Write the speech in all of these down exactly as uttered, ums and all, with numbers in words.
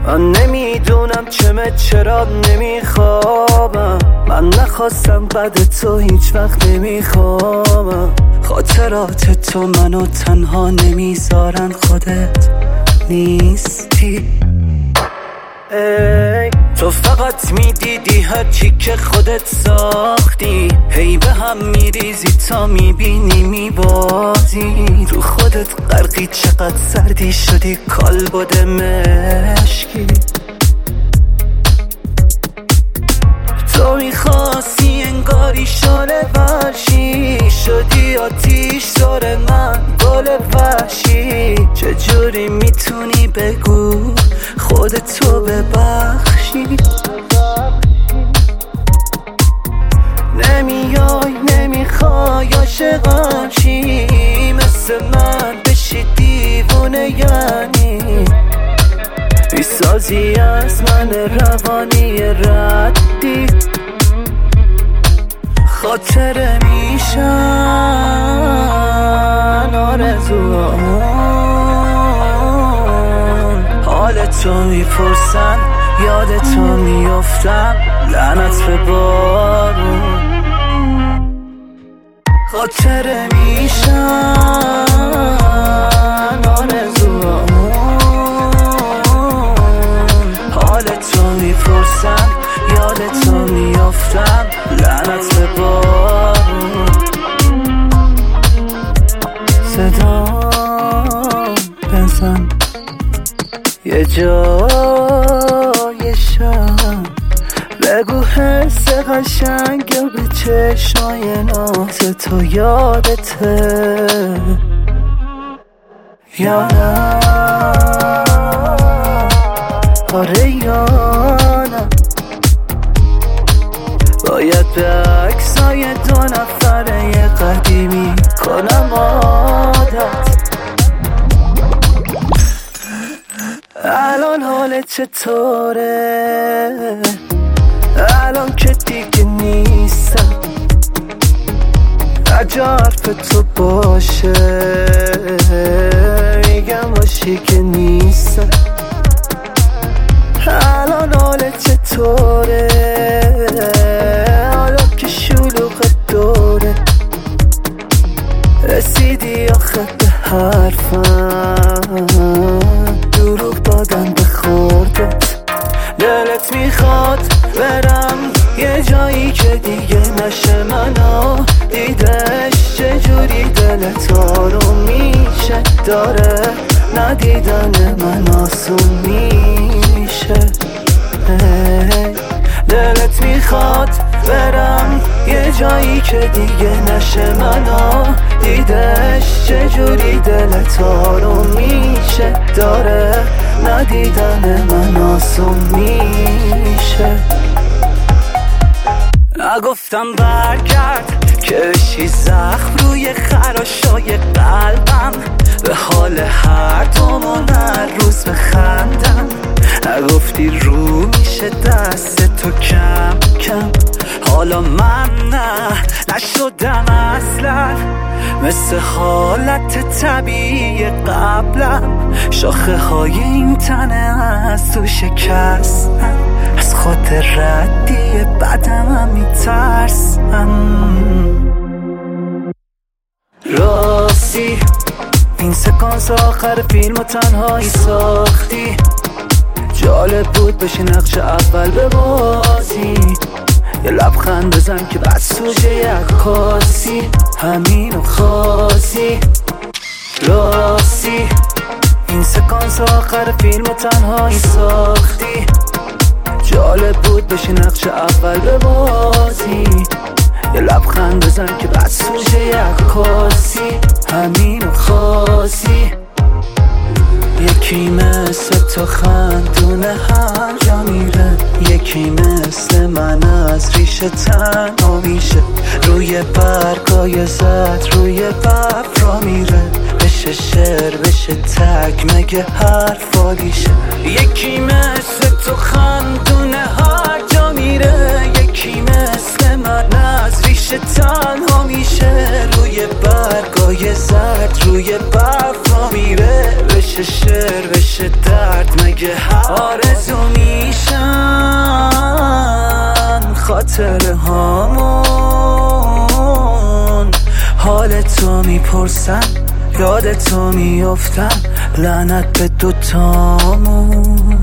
من نمیدونم چمه چرا نمیخوابم، من نخواستم بعد تو هیچ وقت نمیخوابم. خاطرات تو منو تنها نمیذارن، خودت نیستی. ای تو فقط میدیدی هرچی که خودت ساختی، هی به هم میریزی تا میبینی میبازی. رو خودت غرقی، چقدر سردی شدی کالبد مشکی. تو میخواستی انگاری شاله ورشی، شدی آتیش داره من گل وحشی. چجوری میتونی بگو خودتو ببخشی؟ نمیای نمیخوای عاشقم چی، مثل من بشی دیوونه یعنی. میسازی از من روانی ردی، خاطره میشن آرزوان. حال تو میپرسن، یاد تو میافتم، لعنت به بارون. خاطره میشن آرزوان. حال تو میپرسن، یاد تو میافتم، لعنت به بارون. صدا بزن یه جای شم، بگو حس قشنگ به چشمای ناز تو یادته یا نه؟ آره یا نه؟ باید به عکسای دو نفره قدیمی کنم عادت. الان حالت چطوره؟ الان که دیگه نیستم، اگه حرف تو باشه میگم باشی که نیستم. الان حالت چطوره؟ حالا که شلوغت دوره، رسیدی آخه به حرفم، دروغ دادن به خوردت. دلت میخواد برم یه جایی که دیگه نشه منو دیدش، چجوری دلت آروم میشه؟ داره ندیدن من آسون میشه. دلت میخواد برم یه جایی که دیگه نشه منو دیدش، چجوری دلت آروم میشه؟ داره ندیدن من آسون میشه. نگفتم برگرد که بشی زخم روی خراشای قلبم، به حال هر دومون هر روز بخندم. نگفتی رو میشه دست تو کم کم، حالا من نه نشدم اصلا مثل حالت طبیعی قبلم. شاخه های این تنه از تو شکستم، از خود ردی بدم میترسم. راستی این سکانس آخر فیلم تنهایی ساختی، جالب بود بشه نقش اول به بازی. یه لبخند بزن که بس سوژه عکاسی، همینو خاصی. راستی این سکانس آخر فیلم تنهایی ساختی، جالب بود بشه نقش اول به بازی. یه لبخند بزن که بس سوژه عکاسی، همینو خاصی. یکی مثل تو خندونه هر جا میره، یکی مثل من از ریشه تنها میشه. روی برگای زد روی برف را میره، بشه شعر بشه تک مگه حرفالیشه. یکی مثل تو خندونه هر جا میره، یکی مثل من از ریشه تنها میشه. روی برگای زد روی برف را میره، بشه شعر بشه درد مگه هر آرزو خاطره هامون. حال تو میپرسم، یاد تو میافتم، لعنت به دوتامون.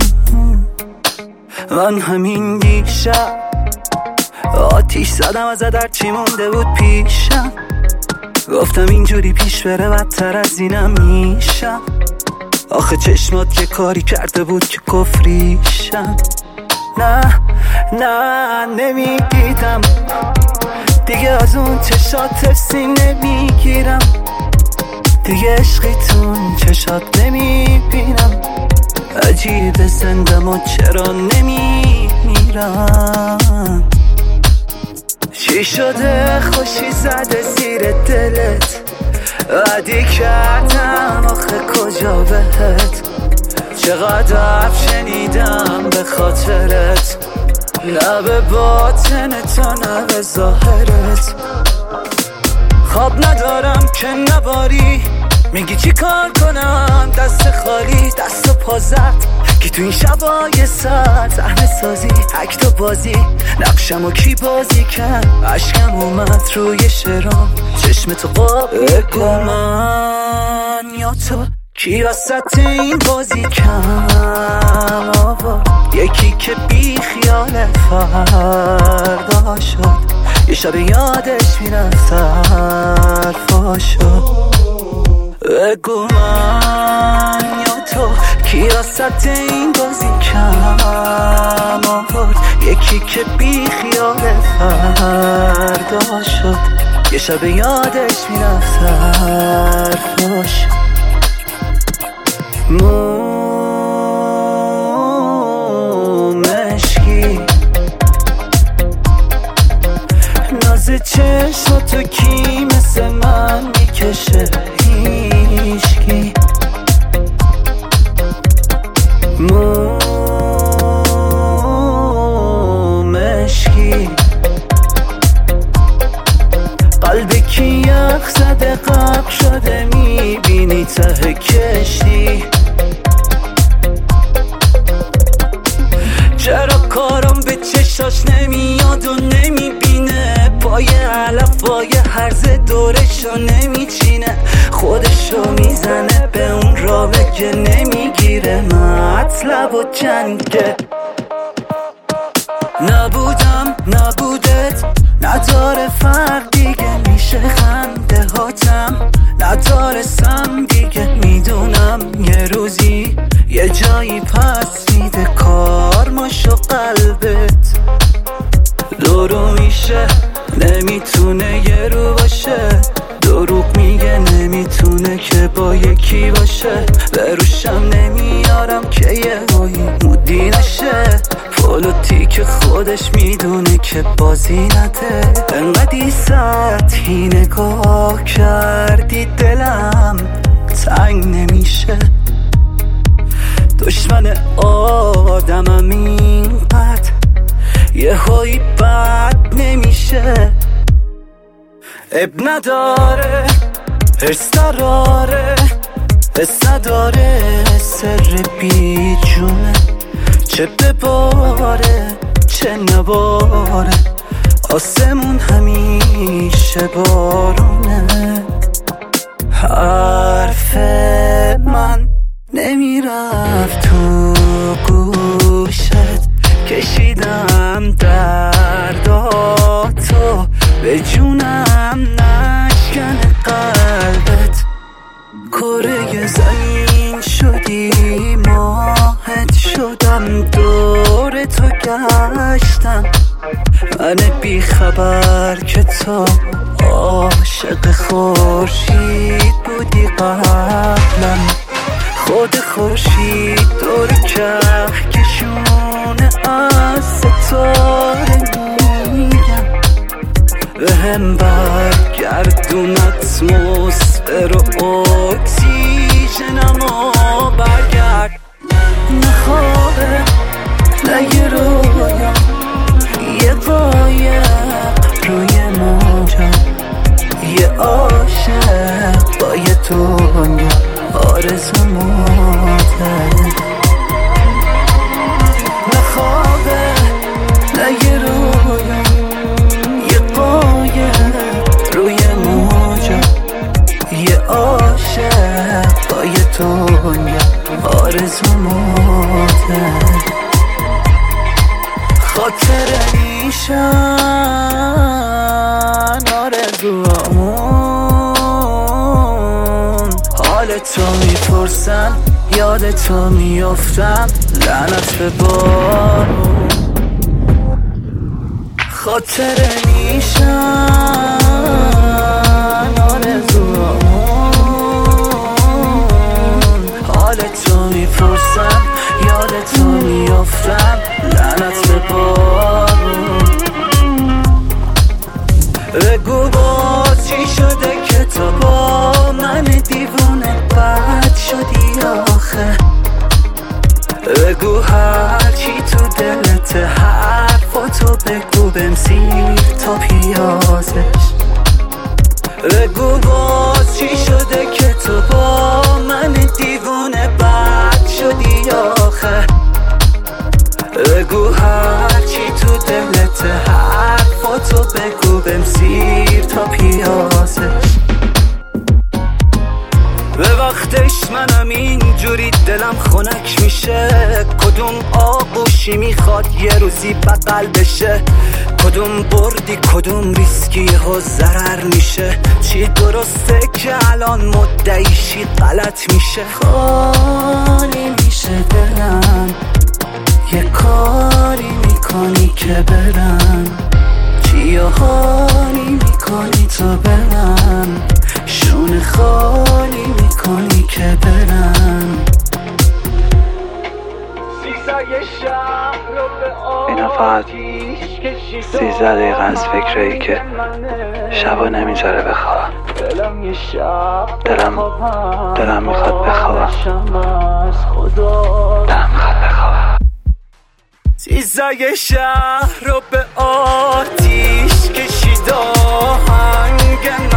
من همین دیشب آتیش زدم از در چی مونده بود پیشم. گفتم اینجوری پیش بره بدتر از اینم میشم. آخه چشمات که کاری کرده بود که کفریشم. نه نه نمیدیدم دیگه از اون چشات سینه میگیرم. دیگه عشقیتون چشات نمیبینم. عجیب زندم و چرا نمیمیرم. چی شده خوشی زده زیر دلت؟ عادی کردم آخه کجا بهت؟ چقدر شنیدم به خاطرت، نه به باطن تو نه به ظاهرت. خواب ندارم که نباری، میگی چی کار کنم دست خالی دست و پا زد. کی تو این شبای سر صحنه سازی اکت و بازی، نقشمو کی بازی کرد؟ عشقم اومد روی شرام چشم تو قاب. بگو من یا تو کی وسط این بازی کم آورد؟ یکی که بی خیال فردا شد، یه شب یادش میرفت حرفاشو. بگو من یا تو کی وسط این بازی کم آورد؟ یکی که بی خیال فردا شد، یه شب یادش میرفت حرفاشو. مومشکی ناز چشماتو کی مثل من میکشه؟ هیشکی. مومشکی قلبی کی یخ زده غرق شده، میبینی ته کشتی. چرا کارم به چشاش نمیاد و نمیبینه؟ پای علفای هرز دورشو نمیچینه، خودشو میزنه به اون رابه که نمیگیره مطلب و جنگه. نبودم نبودت نداره فرق دیگه، میشه خنده هاتم ندارستم دیگه. میدونم یه روزی یه جایی پس میده کارماشو قلبت. دورو میشه نمیتونه یه رو باشه، دروغ میگه نمیتونه که با یکی باشه. به روشم نمیارم که یه هایی مودی نشه. پولوتی که خودش میدونه که بازی نده. انقدی سطحی نگاه کردی دلم تنگ نمیشه. دشمن آدمم اینقدر یه هایی بد نمیشه. اب نداره حرص نداره حس نداره، سر بی جونه. چه بباره چه نباره، آسمون همیشه بارونه. حرف من نمیرفت تو گوشت، کشیدم درداتو به جونم نشکن قلبت. کره زمین شدی ماهت شدم، دور تو گشتم. من بی خبر که تو عاشق خورشید بودی قبلم. خود خورشید دور کهکشون از ستاره میگم. به هم برگردون اتمسفر و اکسیژنمو برگرد. نه خوابه نه یه رویا، یه قایق روی موجا، یه عاشق با یه دنیا آرزو موته. نه خوابه نه یه رویا، آرزو مرده. خاطر نیشن آرزوامون، حال تو میپرسن یاد تو میافتم، لعنت به بارون. خاطر نیشن آرزوامون، حال تو میپرسم یاد تو میافتم، لعنت به بارون. بگو باز چی شده که تو با من دیوونه بد شدی آخه. بگو هرچی تو دلت حرفاتو بگو بمسیر تا پیازش. بگو باز چی شده که تو با من دیوونه بد شدی آخه. بگو هرچی تو دلت حرفاتو بگو بمسیر تا پیازش. به وقتش منم اینجوری دلم خنک میشه، کدوم آغوشی میخواد یه روزی بغل بشه، کدوم بردی کدوم ریسکی ها ضرر میشه، چی درسته که الان مدعیشی غلط میشه. خالی میشه دلم، یه کاری میکنی که برم، چی حالی میکنی تو برم، شونه خالی میکنی که برم. اینا فقط سیزده دقیقه از فکرایی که شبا نمیذاره بخوابم. دلم دلم میخواد بخوابم، دلم میخواد بخوابم. سیزده شهر رو به آتیش کشید، آهنگ